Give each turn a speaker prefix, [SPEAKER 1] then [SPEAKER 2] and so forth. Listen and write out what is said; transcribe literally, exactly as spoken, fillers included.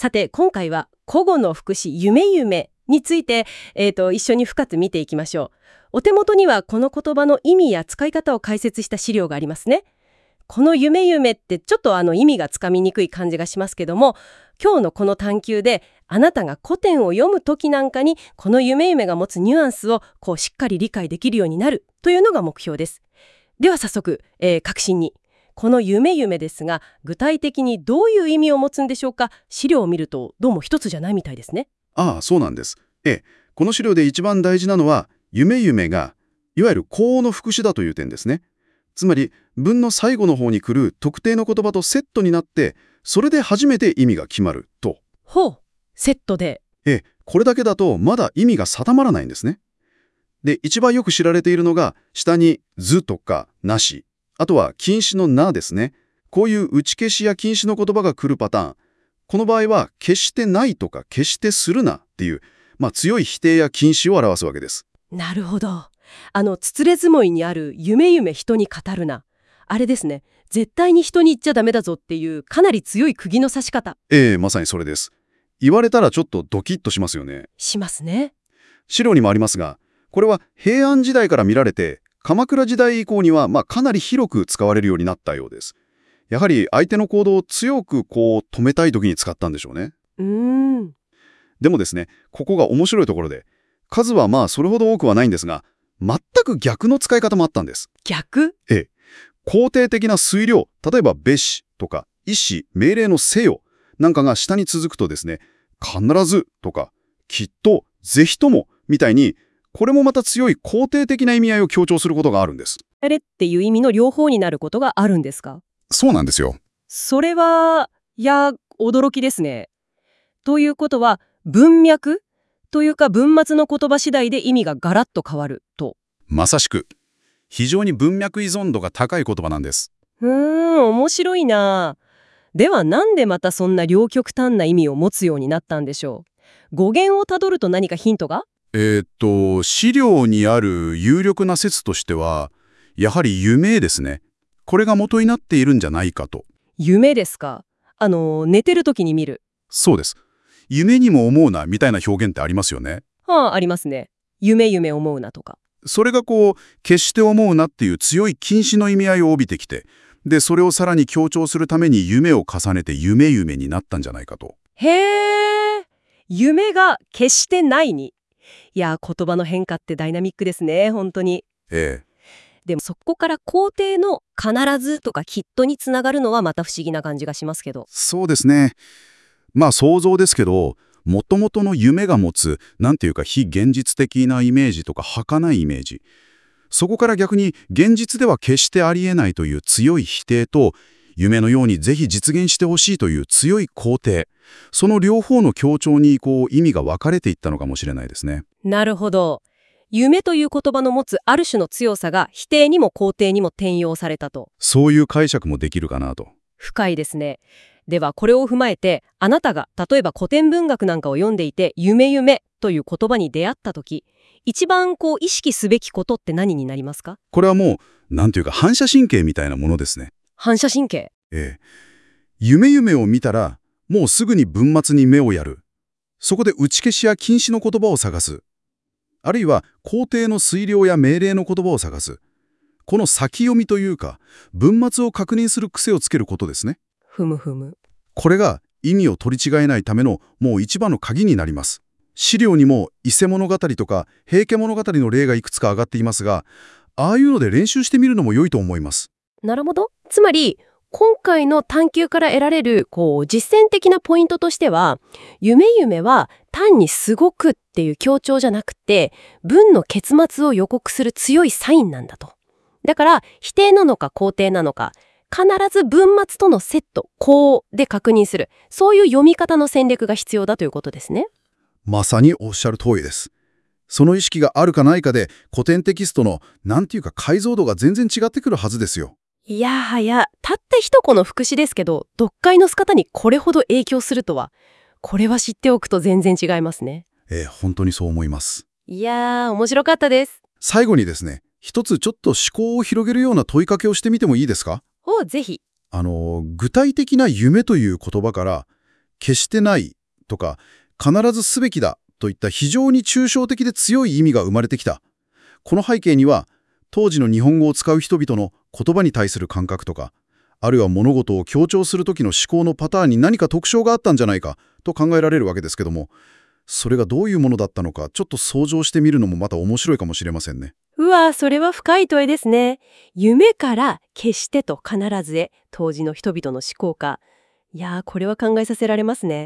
[SPEAKER 1] さて今回は古語の副詞夢夢について、えーと、一緒に深く見ていきましょう。お手元にはこの言葉の意味や使い方を解説した資料がありますね。この夢夢ってちょっとあの意味がつかみにくい感じがしますけども、今日のこの探究であなたが古典を読む時なんかにこの夢夢が持つニュアンスをこうしっかり理解できるようになるというのが目標です。では早速、えー、確信にこの夢夢ですが具体的にどういう意味を持つんでしょうか。資料を見るとどうも一つじゃないみたいですね。
[SPEAKER 2] ああ、そうなんです。ええ、この資料で一番大事なのは夢夢がいわゆる口語の副詞だという点ですね。つまり文の最後の方に来る特定の言葉とセットになってそれで初めて意味が決まると。
[SPEAKER 1] ほう、セットで。
[SPEAKER 2] ええ、これだけだとまだ意味が定まらないんですね。で、一番よく知られているのが下に図とかなし、あとは禁止のなですね。こういう打ち消しや禁止の言葉が来るパターン。この場合は決してないとか決してするなっていう、まあ、強い否定や禁止を表すわけです。
[SPEAKER 1] なるほど。あのつつれ相撲にある夢夢人に語るな、あれですね。絶対に人に言っちゃダメだぞっていうかなり強い釘の刺し方。
[SPEAKER 2] ええ、まさにそれです。言われたらちょっとドキッとしますよね。
[SPEAKER 1] しますね。
[SPEAKER 2] 資料にもありますが、これは平安時代から見られて鎌倉時代以降にはまあかなり広く使われるようになったようです。やはり相手の行動を強くこう止めたい時に使ったんでしょうね。
[SPEAKER 1] うーん。
[SPEAKER 2] でもですね、ここが面白いところで、数はまあそれほど多くはないんですが、全く逆の使い方もあったんです。
[SPEAKER 1] 逆？
[SPEAKER 2] ええ。肯定的な推量、例えばべしとか意思、命令のせよなんかが下に続くとですね、必ずとかきっと、ぜひともみたいに、これもまた強い肯定的な意味合いを強調することがあるんです。
[SPEAKER 1] あれっていう意味の両方になることがあるんですか？
[SPEAKER 2] そうなんですよ。
[SPEAKER 1] それは、いや、驚きですね。ということは、文脈というか文末の言葉次第で意味がガラッと変わると。
[SPEAKER 2] まさしく。非常に文脈依存度が高い言葉なんです。
[SPEAKER 1] うーん、面白いな。ではなんでまたそんな両極端な意味を持つようになったんでしょう。語源をたどると何かヒントが？
[SPEAKER 2] えーっと、資料にある有力な説としては、やはり夢ですね。これが元になっているんじゃないかと。
[SPEAKER 1] 夢ですか。あの、寝てる時に見る。
[SPEAKER 2] そうです。夢にも思うなみたいな表現ってありますよね。
[SPEAKER 1] はあ、ありますね。夢夢思うなとか。
[SPEAKER 2] それがこう、決して思うなっていう強い禁止の意味合いを帯びてきて、で、それをさらに強調するために夢を重ねて夢夢になったんじゃないかと。
[SPEAKER 1] へー。夢が決してないに。いや、言葉の変化ってダイナミックですね、本当に。
[SPEAKER 2] ええ。
[SPEAKER 1] でもそこから肯定の必ずとかきっとにつながるのはまた不思議な感じがしますけど。
[SPEAKER 2] そうですね。まあ想像ですけど、もともとの夢が持つ、なんていうか非現実的なイメージとか儚いイメージ。そこから逆に現実では決してありえないという強い否定と、夢のようにぜひ実現してほしいという強い肯定。その両方の強調にこう意味が分かれていったのかもしれないですね。
[SPEAKER 1] なるほど。夢という言葉の持つある種の強さが否定にも肯定にも転用されたと。
[SPEAKER 2] そういう解釈もできるかなと。
[SPEAKER 1] 深いですね。ではこれを踏まえて、あなたが例えば古典文学なんかを読んでいて夢夢という言葉に出会った時、一番こう意識すべきことって何になりますか？
[SPEAKER 2] これはもうなんていうか反射神経みたいなものですね。
[SPEAKER 1] 反射神経。
[SPEAKER 2] ええ。夢夢を見たらもうすぐに文末に目をやる。そこで打ち消しや禁止の言葉を探す。あるいは肯定の推量や命令の言葉を探す。この先読みというか文末を確認する癖をつけることですね。
[SPEAKER 1] ふむふむ。
[SPEAKER 2] これが意味を取り違えないためのもう一番の鍵になります。資料にも伊勢物語とか平家物語の例がいくつか上がっていますが、ああいうので練習してみるのも良いと思います。
[SPEAKER 1] なるほど。つまり今回の探究から得られるこう実践的なポイントとしては、夢夢は単にすごくっていう強調じゃなくて、文の結末を予告する強いサインなんだと。だから否定なのか肯定なのか、必ず文末とのセット、こうで確認する。そういう読み方の戦略が必要だということですね。
[SPEAKER 2] まさにおっしゃる通りです。その意識があるかないかで古典テキストのなんていうか解像度が全然違ってくるはずですよ。
[SPEAKER 1] いやはや、たった一個の副詞ですけど、読解の仕方にこれほど影響するとは、これは知っておくと全然違いますね。
[SPEAKER 2] えー、本当にそう思います。
[SPEAKER 1] いやー、面白かったです。
[SPEAKER 2] 最後にですね、一つちょっと思考を広げるような問いかけをしてみてもいいですか？
[SPEAKER 1] お、ぜひ。
[SPEAKER 2] あの、具体的な夢という言葉から、 決してないとか必ずすべきだといった非常に抽象的で強い意味が生まれてきた。この背景には当時の日本語を使う人々の言葉に対する感覚とか、あるいは物事を強調する時の思考のパターンに何か特徴があったんじゃないかと考えられるわけですけども、それがどういうものだったのかちょっと想像してみるのもまた面白いかもしれませんね。
[SPEAKER 1] うわ、それは深い問いですね。夢から決してと必ずへ、当時の人々の思考か。いやー、これは考えさせられますね。